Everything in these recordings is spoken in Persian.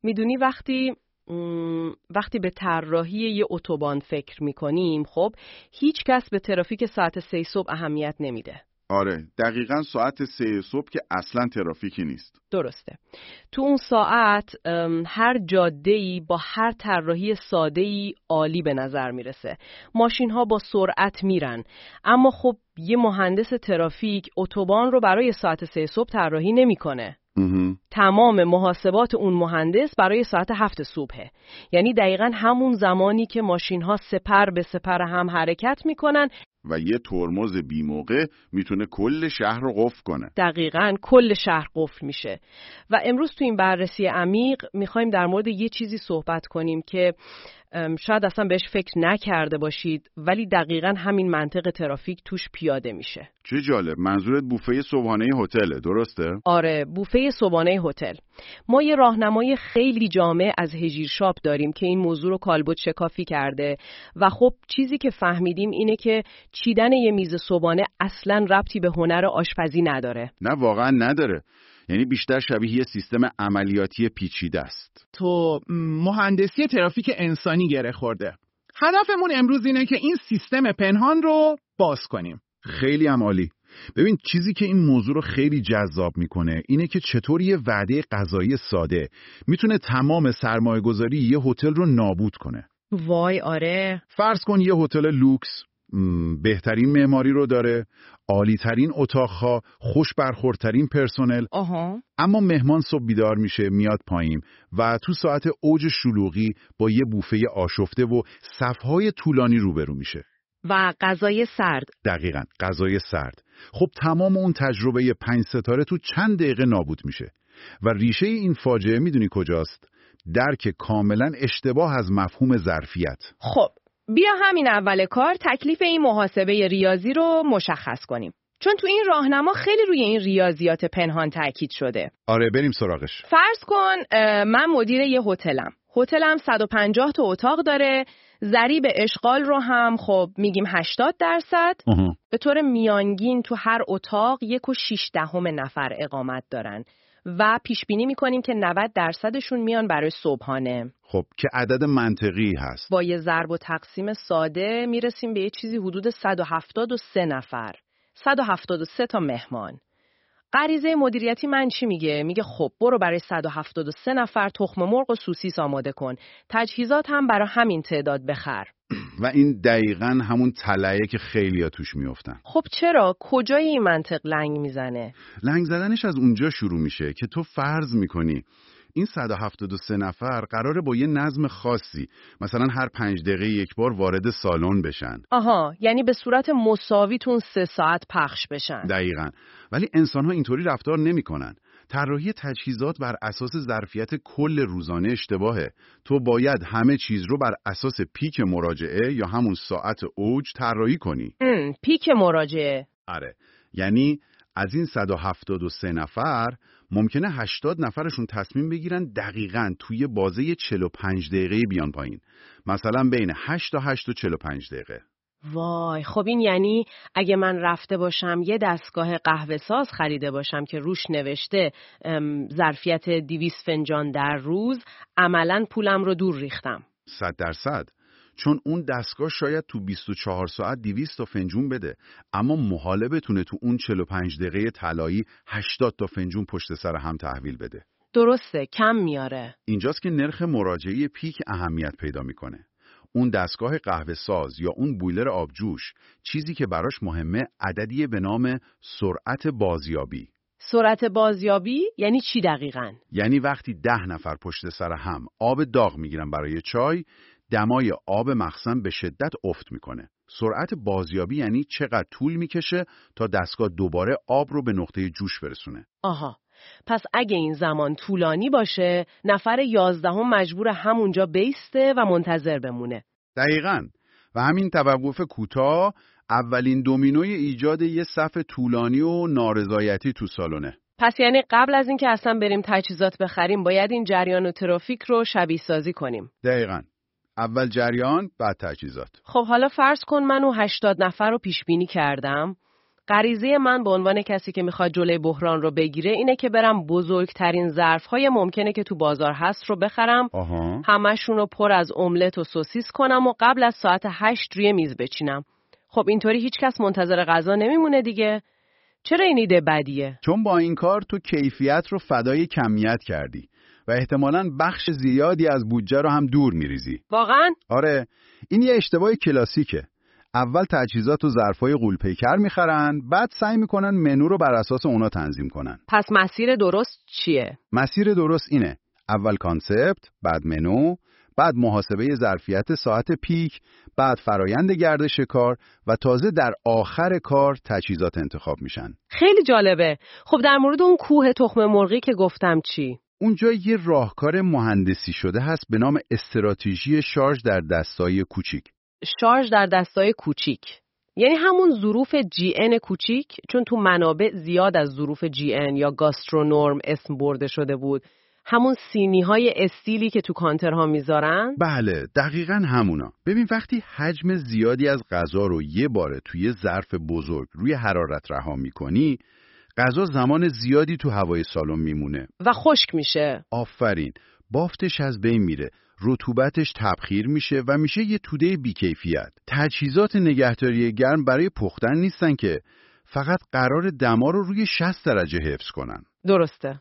میدونی وقتی به طراحی یه اتوبان فکر میکنیم، خب هیچ کس به ترافیک ساعت 3 صبح اهمیت نمیده. آره، دقیقاً ساعت 3 صبح که اصلاً ترافیکی نیست. درسته. تو اون ساعت هر جاده‌ای با هر طراحی ساده‌ای عالی به نظر میرسه. ماشین‌ها با سرعت میرن. اما خب یه مهندس ترافیک اتوبان رو برای ساعت 3 صبح طراحی نمی‌کنه. تمام محاسبات اون مهندس برای ساعت 7 صبحه. یعنی دقیقاً همون زمانی که ماشین‌ها سپر به سپر هم حرکت میکنن و یه ترمز بی موقع میتونه کل شهر رو قفل کنه. دقیقاً کل شهر قفل میشه. و امروز تو این بررسی عمیق میخوایم در مورد یه چیزی صحبت کنیم که شاید اصلا بهش فکر نکرده باشید، ولی دقیقاً همین منطق ترافیک توش پیاده میشه. چه جالب، منظورت بوفه صبحانه هتله، درسته؟ آره، بوفه صبحانه هتل. ما یه راهنمای خیلی جامع از هجیر شاپ داریم که این موضوع رو کالبد شکافی کرده و خب چیزی که فهمیدیم اینه که چیدن یه میز صبحانه اصلاً ربطی به هنر آشپزی نداره. نه واقعاً نداره. یعنی بیشتر شبیه یه سیستم عملیاتی پیچیده است. تو مهندسی ترافیک انسانی گره خورده. هدفمون امروز اینه که این سیستم پنهان رو باز کنیم. خیلی هم عالی. ببین، چیزی که این موضوع رو خیلی جذاب میکنه اینه که چطور یه وعده غذایی ساده میتونه تمام سرمایه‌گذاری یه هتل رو نابود کنه. وای آره. فرض کن یه هتل لوکس، بهترین معماری رو داره، عالی‌ترین اتاق‌ها، خوش برخوردترین پرسنل. اما مهمان صبح بیدار میشه، میاد پایین و تو ساعت اوج شلوغی با یه بوفه آشفته و صف‌های طولانی روبرو میشه. و غذای سرد. دقیقاً، غذای سرد. خب تمام اون تجربه 5 ستاره تو چند دقیقه نابود میشه. و ریشه این فاجعه میدونی کجاست؟ درک کاملاً اشتباه از مفهوم ظرفیت. خب بیا همین اول کار تکلیف این محاسبه ریاضی رو مشخص کنیم. چون تو این راهنما خیلی روی این ریاضیات پنهان تاکید شده. آره، بریم سراغش. فرض کن من مدیر یه هتلم 150 تا اتاق داره. ضریب اشغال رو هم خب میگیم 80%. به طور میانگین تو هر اتاق 1.6 نفر اقامت دارن و پیش بینی میکنیم که 90% میان برای صبحانه. خب که عدد منطقی هست. با یه ضرب و تقسیم ساده میرسیم به یه چیزی حدود 173 نفر. 173 تا مهمان. غریزه مدیریتی من چی میگه؟ میگه خب برو برای 173 نفر تخم مرغ و سوسیس آماده کن. تجهیزات هم برای همین تعداد بخر. و این دقیقاً همون تلعه که خیلیا توش میافتن. خب چرا؟ کجای این منطق لنگ میزنه؟ لنگ زدنش از اونجا شروع میشه که تو فرض میکنی این 173 نفر قراره با یه نظم خاصی مثلا هر 5 دقیقه یک بار وارد سالن بشن. یعنی به صورت مساوی تون 3 ساعت پخش بشن. دقیقاً. ولی انسان‌ها اینطوری رفتار نمی‌کنن. طراحی تجهیزات بر اساس ظرفیت کل روزانه اشتباهه. تو باید همه چیز رو بر اساس پیک مراجعه یا همون ساعت اوج طراحی کنی. پیک مراجعه. آره. یعنی از این 173 نفر ممکنه 80 نفرشون تصمیم بگیرن دقیقاً توی بازه 45 دقیقه بیان پایین. مثلا بین 8 تا 8 و 45 دقیقه. وای، خب این یعنی اگه من رفته باشم یه دستگاه قهوه ساز خریده باشم که روش نوشته ظرفیت 200 فنجان در روز، عملاً پولم رو دور ریختم. 100%. چون اون دستگاه شاید تو 24 ساعت 200 تا فنجون بده، اما محاله بتونه تو اون 45 دقیقه طلایی 80 تا فنجون پشت سر هم تحویل بده. درسته، کم میاره. اینجاست که نرخ مراجعه پیک اهمیت پیدا میکنه. اون دستگاه قهوه ساز یا اون بویلر آبجوش چیزی که براش مهمه عددیه به نام سرعت بازیابی. سرعت بازیابی یعنی چی دقیقاً؟ یعنی وقتی 10 نفر پشت سر هم آب داغ میگیرن برای چای، دمای آب مخزن به شدت افت میکنه. سرعت بازیابی یعنی چقدر طول میکشه تا دستگاه دوباره آب رو به نقطه جوش برسونه. پس اگه این زمان طولانی باشه، نفر 11 مجبور همونجا بیسته و منتظر بمونه. دقیقاً. و همین توقف کوتاه اولین دومینوی ایجاد یه صف طولانی و نارضایتی تو سالونه. پس یعنی قبل از این که اصلا بریم تجهیزات بخریم باید این جریان و ترافیک رو شبیه سازی کنیم. دقیقاً. اول جریان بعد تجهیزات. خب حالا فرض کن من و 80 نفر رو پیش بینی کردم. غریزه من به عنوان کسی که میخواد جلوی بحران رو بگیره اینه که برم بزرگترین ظرف‌های ممکنه که تو بازار هست رو بخرم. همشون رو پر از املت و سوسیس کنم و قبل از ساعت 8 روی میز بچینم. خب اینطوری هیچ کس منتظر غذا نمیمونه دیگه. چرا این ایده بدیه؟ چون با این کار تو کیفیت رو فدای کمیت کردی و احتمالاً بخش زیادی از بودجه رو هم دور میریزی. واقعاً؟ آره، این یه اشتباه کلاسیکه. اول تجهیزات و ظرفای غول‌پیکر میخرن، بعد سعی میکنن منو رو بر اساس اونا تنظیم کنن. پس مسیر درست چیه؟ مسیر درست اینه: اول کانسپت، بعد منو، بعد محاسبه ظرفیت ساعت پیک، بعد فرایند گردش کار و تازه در آخر کار تجهیزات انتخاب میشن. خیلی جالبه. خب در مورد اون کوه تخم مرغی که گفتم چی؟ اونجا یه راهکار مهندسی شده هست به نام استراتژی شارژ در دستای کوچیک. شارژ در دستای کوچیک یعنی همون ظروف GN کوچیک، چون تو منابع زیاد از ظروف GN یا گاسترونورم اسم برده شده بود. همون سینی‌های استیلی که تو کانترها میذارن؟ بله، دقیقاً همونا. ببین وقتی حجم زیادی از غذا رو یه باره توی ظرف بزرگ روی حرارت رها می‌کنی، غذا زمان زیادی تو هوای سالن میمونه و خشک میشه. آفرین. بافتش از بین میره، رطوبتش تبخیر میشه و میشه یه توده بیکیفیت. تجهیزات نگهداری گرم برای پختن نیستن که، فقط قرار دما رو روی 60 درجه حفظ کنن. درسته.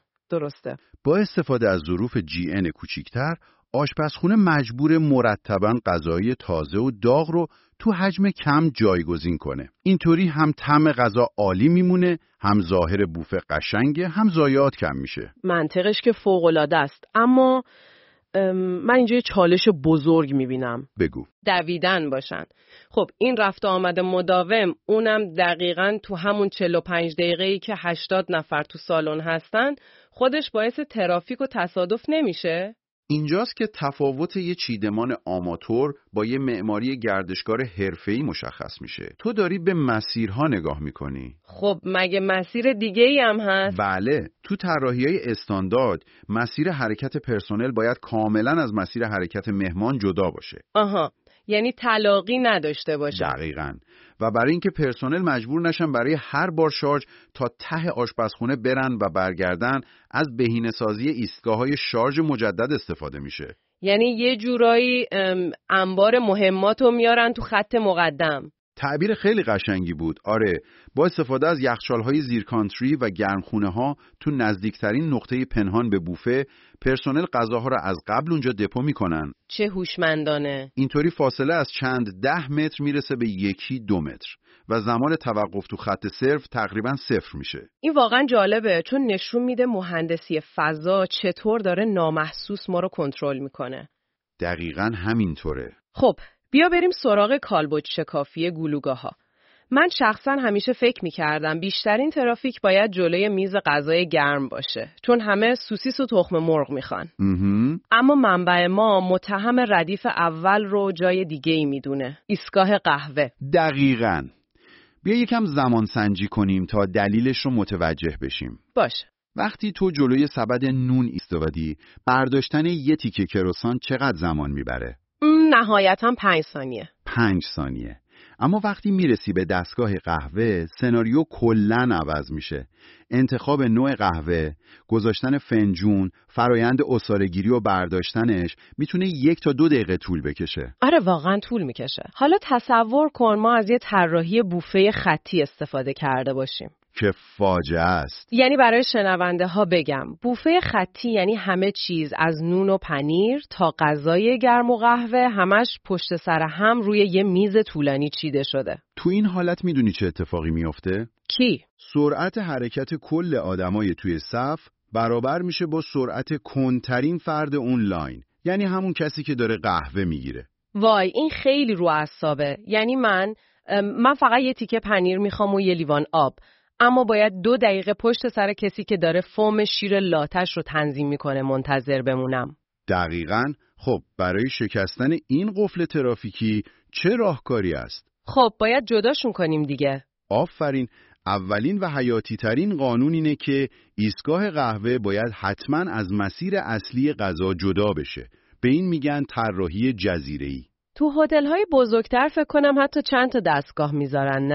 با استفاده از ظروف GN کوچیک‌تر، آشپزخونه مجبور مرتباً غذای تازه و داغ رو تو حجم کم جایگزین کنه. اینطوری هم طعم غذا عالی میمونه، هم ظاهر بوفه قشنگه، هم ضایعات کم میشه. منطقش که فوق‌العاده است، اما من اینجا یه چالش بزرگ میبینم. بگو. دویدن باشن. خب این رفت و آمد مداوم، اونم دقیقاً تو همون 45 دقیقه‌ای که 80 نفر تو سالن هستن، خودش باعث ترافیک و تصادف نمیشه؟ اینجاست که تفاوت یه چیدمان آماتور با یه معماری گردشگار حرفه‌ای مشخص میشه. تو داری به مسیرها نگاه میکنی. خب مگه مسیر دیگه‌ای هم هست؟ بله، تو طراحی‌های استاندارد مسیر حرکت پرسنل باید کاملاً از مسیر حرکت مهمان جدا باشه. آها، یعنی تلاقی نداشته باشه. دقیقاً. و برای اینکه پرسنل مجبور نشن برای هر بار شارژ تا ته آشپزخونه برن و برگردن، از بهینه‌سازی ایستگاه‌های شارژ مجدد استفاده میشه. یعنی یه جورایی انبار مهماتو میارن تو خط مقدم. تعبیر خیلی قشنگی بود. آره، با استفاده از یخچال‌های زیرکانتری و گرمخونه‌ها تو نزدیکترین نقطه پنهان به بوفه، پرسنل غذاها را از قبل اونجا دپو میکنن. چه هوشمندانه. اینطوری فاصله از چند 10 متر میرسه به 1-2 متر و زمان توقف تو خط سرو تقریباً 0 میشه. این واقعاً جالبه، چون نشون میده مهندسی فضا چطور داره نامحسوس ما رو کنترل میکنه. دقیقاً همینطوره. خب بیا بریم سراغ کالبد شکافی گلوگاها. من شخصا همیشه فکر میکردم بیشترین ترافیک باید جلوی میز غذای گرم باشه، چون همه سوسیس و تخم مرغ میخوان. اما منبع ما متهم ردیف اول رو جای دیگه ای میدونه، ایستگاه قهوه. دقیقاً. بیا یکم زمان سنجی کنیم تا دلیلش رو متوجه بشیم. باشه. وقتی تو جلوی سبد نون ایستادی، برداشتن یه تیکه کروسان چقدر زمان میبره؟ نهایتاً 5 ثانیه. 5 ثانیه. اما وقتی میرسی به دستگاه قهوه، سناریو کلاً عوض میشه. انتخاب نوع قهوه، گذاشتن فنجون، فرایند عصاره‌گیری و برداشتنش میتونه 1 تا 2 دقیقه طول بکشه. آره واقعاً طول میکشه. حالا تصور کن ما از یه طراحی بوفه خطی استفاده کرده باشیم. که فاجعه است. یعنی برای شنونده ها بگم، بوفه خطی یعنی همه چیز از نون و پنیر تا غذای گرم و قهوه همش پشت سر هم روی یه میز طولانی چیده شده. تو این حالت میدونی چه اتفاقی میفته؟ کی؟ سرعت حرکت کل آدمای توی صف برابر میشه با سرعت کندترین فرد اون لاین، یعنی همون کسی که داره قهوه میگیره. وای این خیلی رو اعصابه. یعنی من فقط یه تیکه پنیر میخوام و یه لیوان آب، اما باید 2 دقیقه پشت سر کسی که داره فوم شیر لاتش رو تنظیم میکنه منتظر بمونم. دقیقاً. خب برای شکستن این قفل ترافیکی چه راهکاری است؟ خب باید جداشون کنیم دیگه. آفرین. اولین و حیاتی ترین قانون اینه که ایستگاه قهوه باید حتماً از مسیر اصلی غذا جدا بشه. به این میگن طراحی جزیره‌ای. تو هتل‌های بزرگتر فکر کنم حتی چند تا دستگاه میذارن، نه؟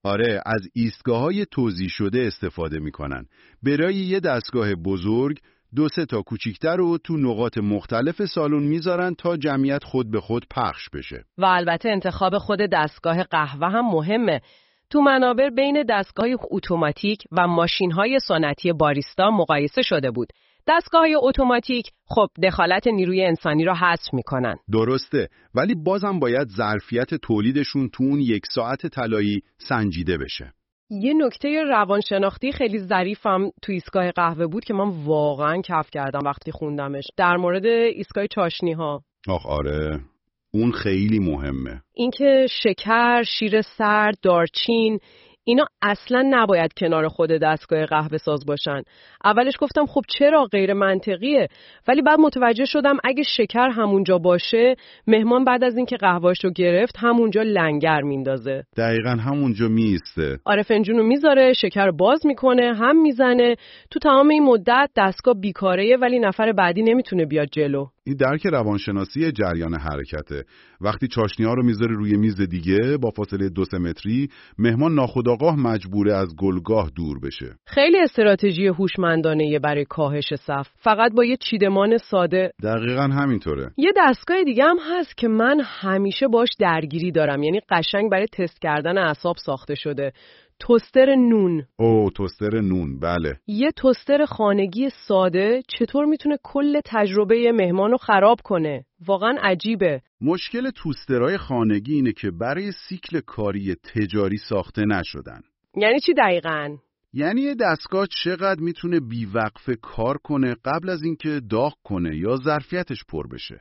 آره، از ایستگاه‌های توزیع شده استفاده میکنن. برای یه دستگاه بزرگ 2-3 تا کوچیکتر رو تو نقاط مختلف سالن میذارن تا جمعیت خود به خود پخش بشه. و البته انتخاب خود دستگاه قهوه هم مهمه. تو منابر بین دستگاه اتوماتیک و ماشین‌های سنتی باریستا مقایسه شده بود. دستگاه‌های اتوماتیک خب دخالت نیروی انسانی را حذف می‌کنن. درسته، ولی بازم باید ظرفیت تولیدشون تو اون 1 ساعت طلایی سنجیده بشه. یه نکته روانشناختی خیلی ظریفم تو ایستگاه قهوه بود که من واقعاً کف کردم وقتی خوندمش، در مورد ایستگاه چاشنی‌ها. آره، اون خیلی مهمه. اینکه شکر، شیر سرد، دارچین اینا اصلا نباید کنار خود دستگاه قهوه ساز باشن. اولش گفتم خب چرا، غیر منطقیه، ولی بعد متوجه شدم اگه شکر همونجا باشه مهمان بعد از اینکه قهوه‌اش رو گرفت همونجا لنگر میندازه. دقیقاً همونجا میسته. آره، فنجونو میذاره، شکر باز میکنه، هم میزنه. تو تمام این مدت دستگاه بیکاره ولی نفر بعدی نمیتونه بیاد جلو. این درک روانشناسی جریان حرکته. وقتی چاشنی‌ها رو میذاره روی میز دیگه با فاصله 2-3 متری، مهمان ناخودآگاه مجبوره از گلگاه دور بشه. خیلی استراتژی هوشمندانه برای کاهش صف، فقط با یه چیدمان ساده. دقیقاً همینطوره. یه دستگاه دیگه هم هست که من همیشه باش درگیری دارم، یعنی قشنگ برای تست کردن اعصاب ساخته شده. توستر نون. توستر نون، بله. یه توستر خانگی ساده چطور میتونه کل تجربه مهمانو خراب کنه؟ واقعا عجیبه. مشکل توسترهای خانگی اینه که برای سیکل کاری تجاری ساخته نشدن. یعنی چی دقیقاً؟ یعنی یه دستگاه چقدر میتونه بیوقفه کار کنه قبل از اینکه داغ کنه یا ظرفیتش پر بشه.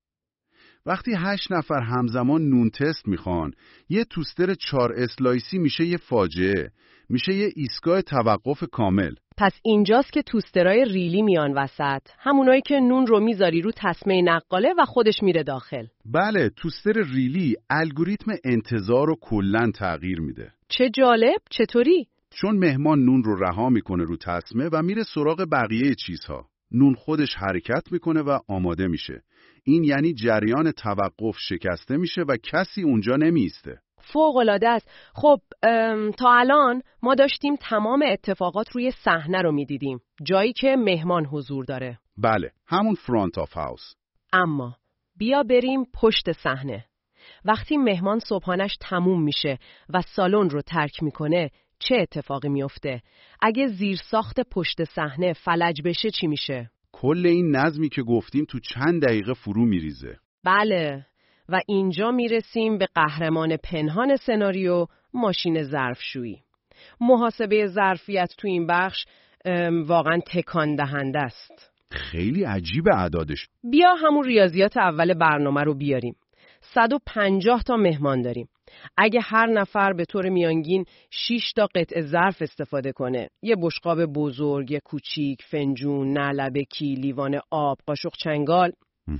وقتی 8 نفر همزمان نون تست میخوان، یه توستر 4 اسلایسی میشه یه فاجعه، میشه یه ایستگاه توقف کامل. پس اینجاست که توسترهای ریلی میان وسط، همونایی که نون رو میذاری رو تسمه نقاله و خودش میره داخل. بله، توستر ریلی الگوریتم انتظار رو کلاً تغییر میده. چه جالب، چطوری؟ چون مهمان نون رو رها میکنه رو تسمه و میره سراغ بقیه چیزها. نون خودش حرکت میکنه و آماده میشه. این یعنی جریان توقف شکسته میشه و کسی اونجا نمیسته. فوق‌العاده است. خب تا الان ما داشتیم تمام اتفاقات روی صحنه رو میدیدیم، جایی که مهمان حضور داره. بله، همون فرانت آف هاوس. اما بیا بریم پشت صحنه. وقتی مهمان صبحانش تموم میشه و سالن رو ترک میکنه چه اتفاقی میفته؟ اگه زیرساخت پشت صحنه فلج بشه چی میشه؟ کل این نظمی که گفتیم تو چند دقیقه فرو میریزه. بله، و اینجا میرسیم به قهرمان پنهان سناریو، ماشین ظرفشویی. محاسبه ظرفیت تو این بخش واقعا تکان دهنده است. خیلی عجیبه اعدادش. بیا همون ریاضیات اول برنامه رو بیاریم. 150 تا مهمان داریم. اگه هر نفر به طور میانگین 6 تا قطعه ظرف استفاده کنه، یه بشقاب بزرگ، یه کوچیک، فنجون، نعلبکی، لیوان آب، قاشق چنگال،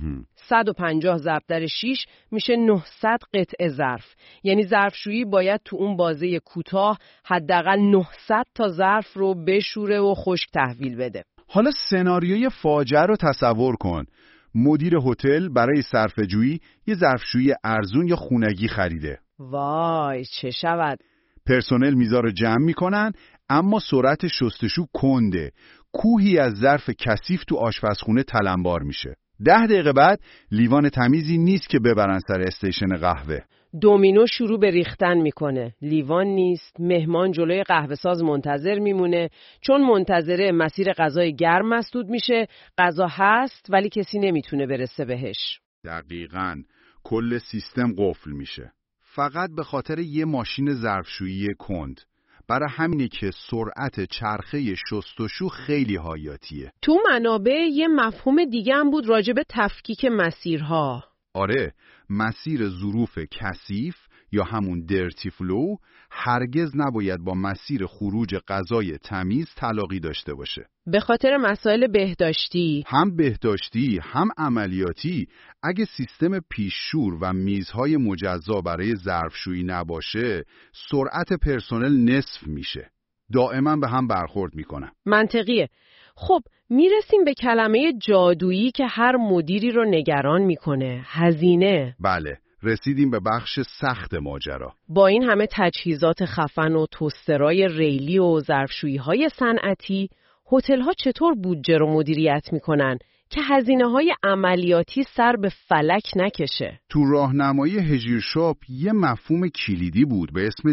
150 ضرب در 6 میشه 900 قطعه ظرف. یعنی ظرفشویی باید تو اون بازه کوتاه حداقل 900 تا ظرف رو بشوره و خشک تحویل بده. حالا سناریوی فاجعه رو تصور کن. مدیر هتل برای صرفه‌جویی یه ظرفشویی ارزون یا خونگی خریده. وای چه شود؟ پرسنل میزا رو جمع میکنن، اما سرعت شستشو کنده. کوهی از ظرف کثیف تو آشپزخونه تلمبار میشه. 10 دقیقه بعد لیوان تمیزی نیست که ببرن سر استیشن قهوه. دومینو شروع به ریختن میکنه. لیوان نیست، مهمان جلوی قهوه ساز منتظر میمونه، چون منتظره مسیر غذای گرم مسدود میشه. غذا هست ولی کسی نمیتونه برسه بهش. دقیقاً، کل سیستم قفل میشه. فقط به خاطر یه ماشین ظرفشویی کند. برای همینه که سرعت چرخه شستشو خیلی حیاتیه. تو منابع یه مفهوم دیگه هم بود راجع به تفکیک مسیرها. آره، مسیر ظروف کثیف یا همون درتی فلو هرگز نباید با مسیر خروج غذای تمیز تلاقی داشته باشه. به خاطر مسائل بهداشتی، هم بهداشتی هم عملیاتی. اگه سیستم پیششور و میزهای مجزا برای ظرفشویی نباشه، سرعت پرسنل نصف میشه. دائما به هم برخورد میکنن. منطقیه. خب میرسیم به کلمه جادویی که هر مدیری رو نگران میکنه، هزینه. بله، رسیدیم به بخش سخت ماجرا. با این همه تجهیزات خفن و توسترای ریلی و ظرفشویی‌های صنعتی، هتل‌ها چطور بودجه رو مدیریت می‌کنن که هزینه‌های عملیاتی سر به فلک نکشه؟ تو راهنمای هژیرشاپ یه مفهوم کلیدی بود به اسم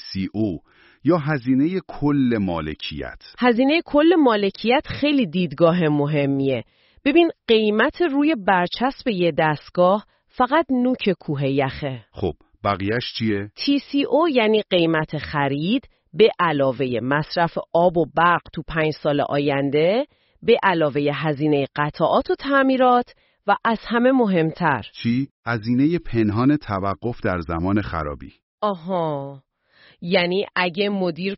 TCO یا هزینه کل مالکیت. هزینه کل مالکیت خیلی دیدگاه مهمیه. ببین قیمت روی برچسب یه دستگاه فقط نوک کوه یخه. خب بقیهش چیه؟ TCO یعنی قیمت خرید به علاوه مصرف آب و برق تو 5 سال آینده، به علاوه هزینه قطعات و تعمیرات و از همه مهمتر چی؟ هزینه پنهان توقف در زمان خرابی. آها، یعنی اگه مدیر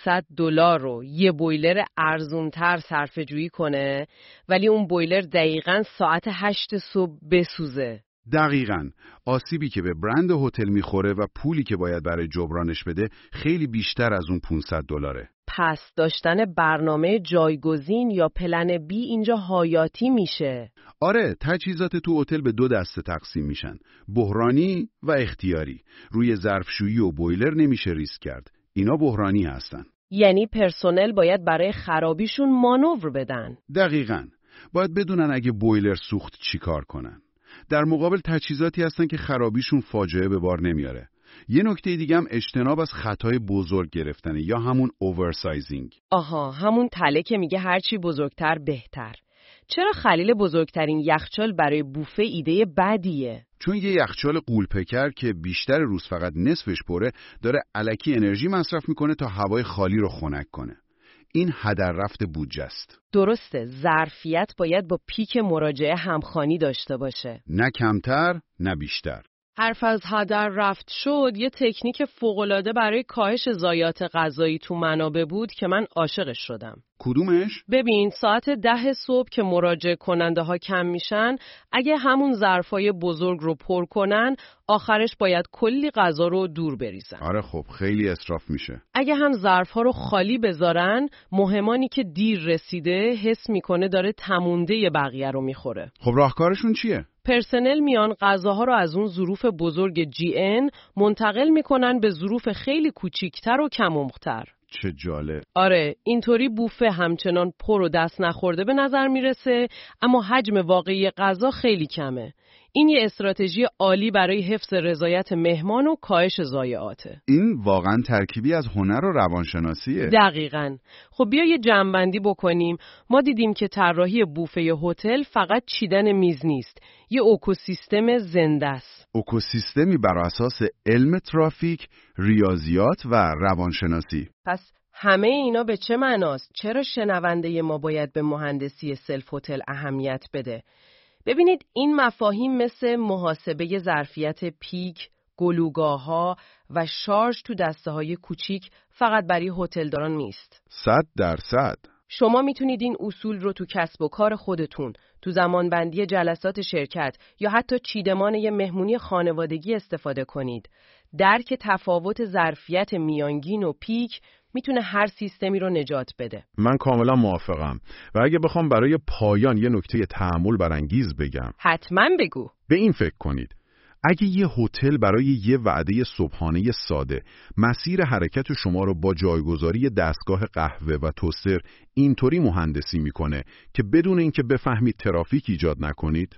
$500 رو یه بویلر ارزونتر صرفه‌جویی کنه ولی اون بویلر دقیقاً ساعت 8 صبح بسوزه. دقیقاً. آسیبی که به برند هتل میخوره و پولی که باید برای جبرانش بده خیلی بیشتر از اون $500. پس داشتن برنامه جایگزین یا پلن بی اینجا حیاتی میشه. آره، تجهیزات تو هتل به 2 دسته تقسیم میشن: بحرانی و اختیاری. روی ظرفشویی و بویلر نمیشه ریسک کرد. اینا بحرانی هستن. یعنی پرسنل باید برای خرابیشون مانور بدن. دقیقاً. باید بدونن اگه بویلر سوخت چی کار کنن. در مقابل تجهیزاتی هستن که خرابیشون فاجعه به بار نمیاره. یه نکته دیگه هم اجتناب از خطای بزرگ گرفتنه یا همون اوورسایزینگ. آها، همون تله که میگه هرچی بزرگتر بهتر. چرا خلیل بزرگترین یخچال برای بوفه ایده بدیه؟ چون یه یخچال غول‌پکر که بیشتر روز فقط نصفش پره داره الکی انرژی مصرف میکنه تا هوای خالی رو خنک کنه. این هدر رفت بودجه است. درسته، ظرفیت باید با پیک مراجعه همخوانی داشته باشه. نه کمتر، نه بیشتر. حرف از هدر رفت شد، یه تکنیک فوق‌العاده برای کاهش ضایعات غذایی تو منابع بود که من عاشقش شدم. کدومش؟ ببین، ساعت 10 صبح که مراجعه کننده ها کم میشن، اگه همون ظرفای بزرگ رو پر کنن، آخرش باید کلی غذا رو دور بریزن. آره خب، خیلی اسراف میشه. اگه هم ظرفها رو خالی بذارن، مهمانی که دیر رسیده حس میکنه داره تمونده بقیه رو میخوره. خب راهکارشون چیه؟ پرسنل میان غذاها رو از اون ظروف بزرگ GN منتقل میکنن به ظروف خیلی کوچیکتر و کم‌عمق‌تر. چه جالب. آره، اینطوری بوفه همچنان پر و دست نخورده به نظر میرسه، اما حجم واقعی غذا خیلی کمه. این یه استراتژی عالی برای حفظ رضایت مهمان و کاهش ضایعاته. این واقعا ترکیبی از هنر و روانشناسیه. دقیقاً. خب بیا یه جمع‌بندی بکنیم. ما دیدیم که طراحی بوفه هتل فقط چیدن میز نیست، یه اکوسیستم زنده است. اکوسیستمی بر اساس علم ترافیک، ریاضیات و روانشناسی. پس همه اینا به چه معناست؟ چرا شنونده ما باید به مهندسی سلف هتل اهمیت بده؟ ببینید، این مفاهیم مثل محاسبه ظرفیت پیک، گلوگاه‌ها و شارژ تو دسته‌های کوچیک فقط برای هتلداران نیست. 100%. شما میتونید این اصول رو تو کسب و کار خودتون، تو زمانبندی جلسات شرکت یا حتی چیدمان یه مهمونی خانوادگی استفاده کنید. درک تفاوت ظرفیت میانگین و پیک میتونه هر سیستمی رو نجات بده. من کاملا موافقم و اگه بخوام برای پایان یه نکته تأمل برانگیز بگم، حتما بگو. به این فکر کنید: اگه یه هتل برای یه وعده صبحانه ساده مسیر حرکت شما رو با جایگذاری دستگاه قهوه و توستر اینطوری مهندسی میکنه که بدون اینکه بفهمید ترافیک ایجاد نکنید،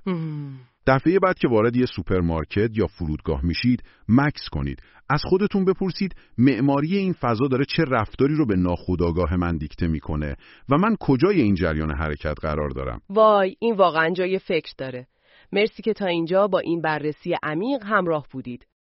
دفعه بعد که وارد یه سوپرمارکت یا فرودگاه میشید، مکث کنید. از خودتون بپرسید معماری این فضا داره چه رفتاری رو به ناخودآگاه من دیکته میکنه و من کجای این جریان حرکت قرار دارم. وای، این واقعا جای فکر داره. مرسی که تا اینجا با این بررسی عمیق همراه بودید.